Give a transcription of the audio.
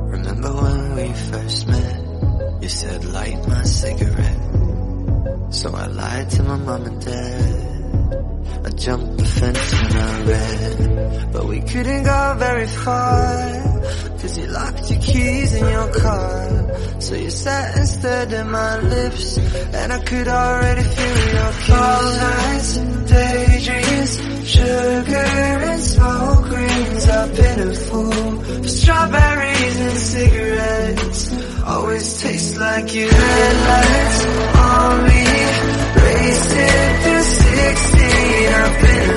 Remember when we first met? You said light my cigarette. So I lied to my mom and dad. I jumped the fence when I read, but we couldn't go very far, cause you locked your keys in your car. So you sat and stared at my lips, and I could already feel your kiss. All nights and daydreams, sugar and smoke rings. I've been a fool for strawberries and cigarettes. Always taste like you. Red lights